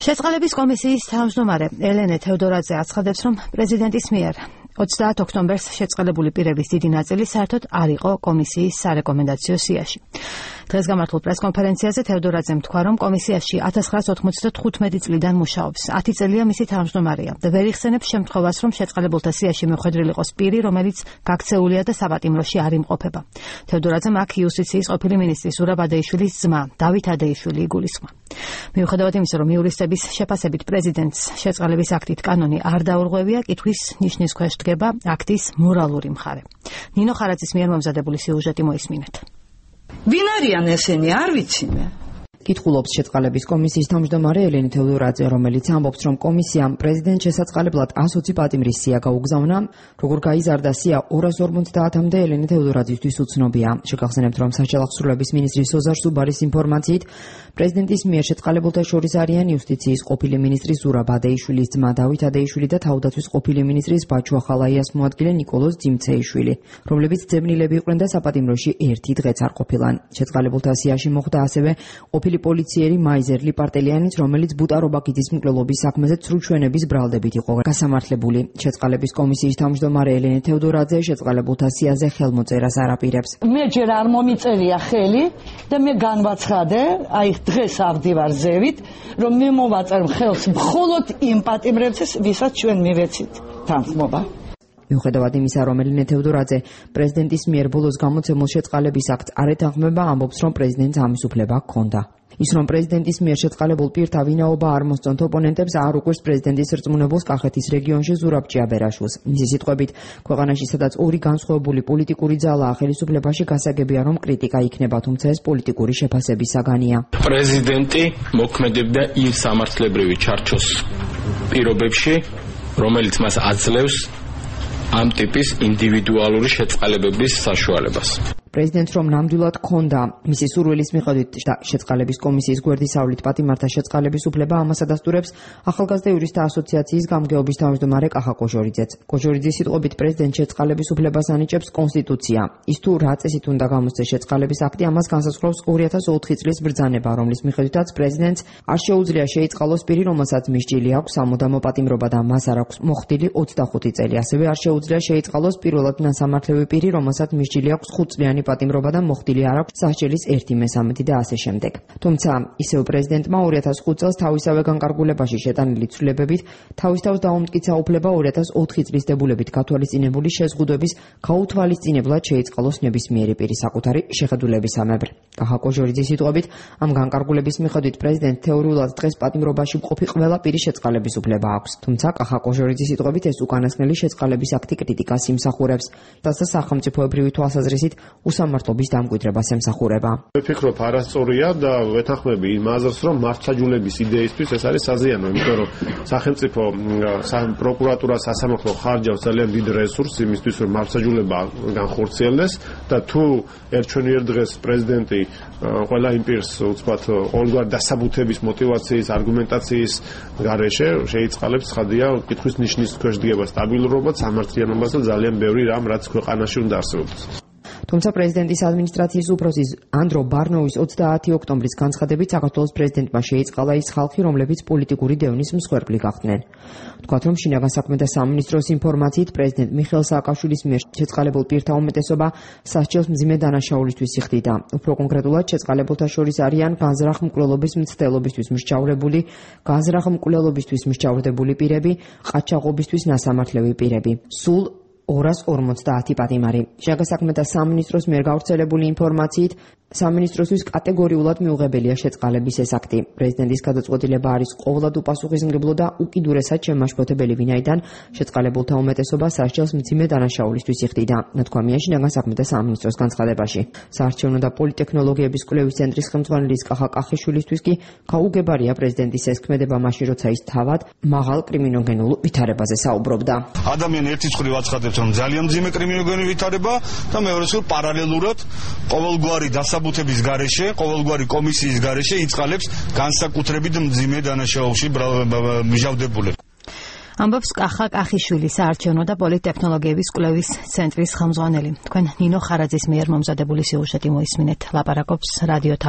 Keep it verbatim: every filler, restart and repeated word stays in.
შეწყალების კომისიის თავმჯდომარე ელენე თევდორაძე აცხადებს, რომ პრეზიდენტის მიერ ოცდაათ ოქტომბერს შეწყალებული პირების დიდი ნაწილი საერთოდ არ იყო კომისიის სარეკომენდაციო სიაში. დღეს გამართულ პრესკონფერენციაზე თევდორაძემ თქვა, რომ კომისიაში ათას ცხრაასი ოთხმოცდათხუთმეტი წლიდან მუშაობს. ათი წელია მისი თავმჯდომარეა და ვერ იხსენებს შემთხვევას, რომ შეწყალებულთა სიაში მიხვედრილი იყოს პირი, რომელიც გაქცეულია და საპატიმროში არ იმყოფება. თევდორაძემ აქ იუსტიციის ყოფილი მინისტრის ზურაბ ადეიშვილის ძმა დავით ადეიშვილი იგულისხმა. მიუხედავად იმისა, რომ იურისტების შეფასებით პრეზიდენტს შეწყალების აქტით კანონი არ დაურღვევია, კითხვის ნიშნის ქვეშ დგება აქტის მორალური მხარე. ნინო ხარაძის მიერ მომზადებული სიუჟეტი მოისმინეთ. ვინ არიან ესენი, არ ვიცი მე. კითხულობს შეწყალების კომისიის თავმჯდომარე ელენე თევდორაძე, რომელიც ამბობს, რომ კომისიამ პრეზიდენტ შესაწყალებლად ას ოცი პატიმრის სია გაუგზავნა. როგორ გაიზარდა სია ორას ორმოცდაათამდე ელენე თევდორაძისთვის უცნობია. შეგახსენებთ, რომ საჯარო-ხსრულების მინისტრის ოზარ სუბარის ინფორმაციით, პრეზიდენტის მიერ შეწყალებულთა შორის არიან იუსტიციის ყოფილი მინისტრის ზურაბ ადეიშვილის ძმა დავით ადეიშვილი და თავდაცვის ყოფილი მინისტრის ბაჩუ ახალაიას მოადგილე ნიკოლოზ ძიმცეიშვილი, რომლებიც ძებნილები იყვნენ და საპატიმროში ერთი დღეც არ ყოფილან. შეწყალებულთა სიაში მოხვდა ასევე ყოფილი პოლიციერი მაიზერლი პარტელიანიც, რომელიც ბუტარობაკიძის მკვლელობის საქმეზე ცრუჩვენების ბრალდებით იყო გასამართლებული. შეწყალების კომისიის თავმჯდომარე ელენე თევდორაძე შეწყალებულთა სიაზე ხელმოწერას არ აპირებს. მე ჯერ არ მომიწერია ხელი და მე განვაცხადე, აი დღეს ავდივარ ზევით, რომ მე მოვაწერ ხელს მხოლოდ იმ პატიმრებს, ვისაც ჩვენ მივეცით თანხმობა. მიუხედავად იმისა, რომ ელენე თევდორაძე პრეზიდენტის მიერ ბოლოს გამოცემულ შეწყალების აქტს არ ეთანხმება, ამბობს, რომ პრეზიდენტს ამის უფლება ჰქონდა. ის, რომ პრეზიდენტის მიერ შეწყალებულ პირთა ვინაობა არ მოსწონთ ოპონენტებს, არ უყვირს პრეზიდენტის რწმუნებულს კახეთის რეგიონში ზურაბ ჭიაბერაშვილს. მისი სიტყვებით, ქვეყანაში სადაც ორი განსხვავებული პოლიტიკური ძალაა, ხელისუფლებაში გასაგებია, რომ კრიტიკა იქნება, თუმცა ეს პოლიტიკური შეფასების საგანია. პრეზიდენტი მოქმედებდა იმ სამართლებრივი ჩარჩოს პირობებში, რომელიც მას აძლევს ამ ტიპის ინდივიდუალური შეწყალებების საშუალებას. პრეზიდენტს რომ ნამდვილად ჰქონდა მისი სურვილის მიხედვით შეწყალების კომისიის გვერდისავლით პატიმართა შეწყალების უფლება, ამას ადასტურებს ახალგაზრდა იურისტთა ასოციაციის გამგეობის თავმჯდომარე კახა კოჟორიძეც. კოჟორიძის სიტყვებით პრეზიდენტ შეწყალების უფლებას ანიჭებს კონსტიტუცია. ის თუ რა წესით უნდა გამოსცეს შეწყალების აქტი, ამას განსაზღვრავს ორი ათას ოთხი წლის ბრძანება, რომლის მიხედვითაც პრეზიდენტს არ შეუძლია შეიწყალოს პირი, რომელსაც მისჯილი აქვს სამუდამო პატიმრობა და მას არ აქვს მოხდილი ოცდახუთი წელი. ასევე არ შეუძლია შეიწყალოს პირველად ნასამართლებელი პირი, რომელსაც მისჯილი აქვს ხუთწლიანი პატიმრობა და მოხდილი არ აქვს სასჯელის ერთი მესამედი და ასე შემდეგ. თუმცა ისევ პრეზიდენტმა ორი ათას ხუთი წელს თავისავე განკარგულებაში შეტანილი ცვლილებებით თავის თავს დაუმტკიცა უფლება ორი ათას ოთხი წლის დებულებით გათვალისწინებული შეზღუდვების გაუთვალისწინებლად შეიწყალოს ნებისმიერი პირი საკუთარი შეხედულებისამებრ. კახა კოჟორიძის სიტყვებით, ამ განკარგულების მიხედვით პრეზიდენტ თეორიულად დღეს პატიმრობაში მყოფი ყველა პირის შეწყალების უფლება აქვს. თუმცა კახა კოჟორიძის სიტყვებით ეს უკანასკნელი შეწყალების აქტი კრიტიკას იმსახურებს და სახელმწიფოებრივი თვალსაზრისით უსამართლობის დამკვიდრებას ემსახურება. მე ვფიქრობ, არასწორია და ვეთანხმები იმ აზრს, რომ მართლმსაჯულების იდეისთვის ეს არის საზიანო, იმიტომ რომ სახელმწიფო პროკურატურა სასამართლო ხარჯავს ძალიან დიდ რესურსს იმისთვის, რომ მართლმსაჯულება განხორციელდეს და თუ ერჩვენიერ დღეს პრეზიდენტი ყველა იმ პირს უცბად ყოველგვარი დასაბუთების, мотиваციის, არგუმენტაციის გარეშე შეიწყალებს, ცხადია, კითხვის ნიშნის ქვეშ დგება სტაბილურობა, სამართლიანობას და ძალიან ბევრი რამ, რაც ქვეყანაში უნდა არსებობდეს. თუმცა პრეზიდენტის ადმინისტრაციის უფროსი ანდრო ბარნოვის ოცდაათი ოქტომბრის განცხადებით საქართველოს პრეზიდენტმა შეიწყალა ის ხალხი, რომლებიც პოლიტიკური დევნის მსხვერპლი გახდნენ. თქვათ, რომ შინაგან საქმეთა სამინისტროს ინფორმაციით პრეზიდენტ მიხეილ სააკაშვილის მიერ შეწყალებულ პირთა უმეტესობა სასჯელს მძიმე დანაშაულისთვის იხდიდა. უფრო კონკრეტულად შეწყალებულთა შორის არიან განზრახ მკვლელობის მცდელობისთვის მსჯავრებული, განზრახ მკვლელობისთვის მსჯავრდებული პირები, ყაჩაღობისთვის ნასამართლებელი პირები. სულ ორას ორმოცდაათი პატიმარი. შინაგან საქმეთა სამინისტროს მიერ გავრცელებული ინფორმაციით სამინისტროსთვის კატეგორიულად მიუღებელია შეწყალების ეს აქტი. პრეზიდენტის გადაწყვეტილება არის ყოველად უპასუხისმგებლო და უკიდურესად შემაშფოთებელი, ვინაიდან შეწყალებულთა უმეტესობა სასჯელს მძიმე დანაშაულისთვის იხდიდა. ნათქვამია შინაგან საქმეთა სამინისტროს განცხადებაში. საარჩევნო და პოლიტექნოლოგიების კვლევის ცენტრის ხელმძღვანელის კახა კახიშვილისთვის კი გაუგებარია პრეზიდენტის ეს ქმედება მაშინ, როცა ის თავად მაღალ კრიმინოგენულ ვითარებაზე საუბრობდა. ადამიანი ერთის მხრივ აცხადებს, რომ ძალიან მძიმე კრიმინოგენური ვითარება და მეორეს მხრივ პარალელურად ყოველგვარი დასაბუთების გარეშე, ყოველგვარი კომისიის გარეშე იწყალებს განსაკუთრებით მძიმე დანაშაულში მჟავდებულებს. ამბობს კახა კახიშვილი, საარჩევნო და პოლიტექნოლოგიების კვლევის ცენტრის ხელმძღვანელი. თქვენ ნინო ხარაძის მიერ მომზადებული სიუჟეტი მოისმინეთ. ლაპარაკობს რადიო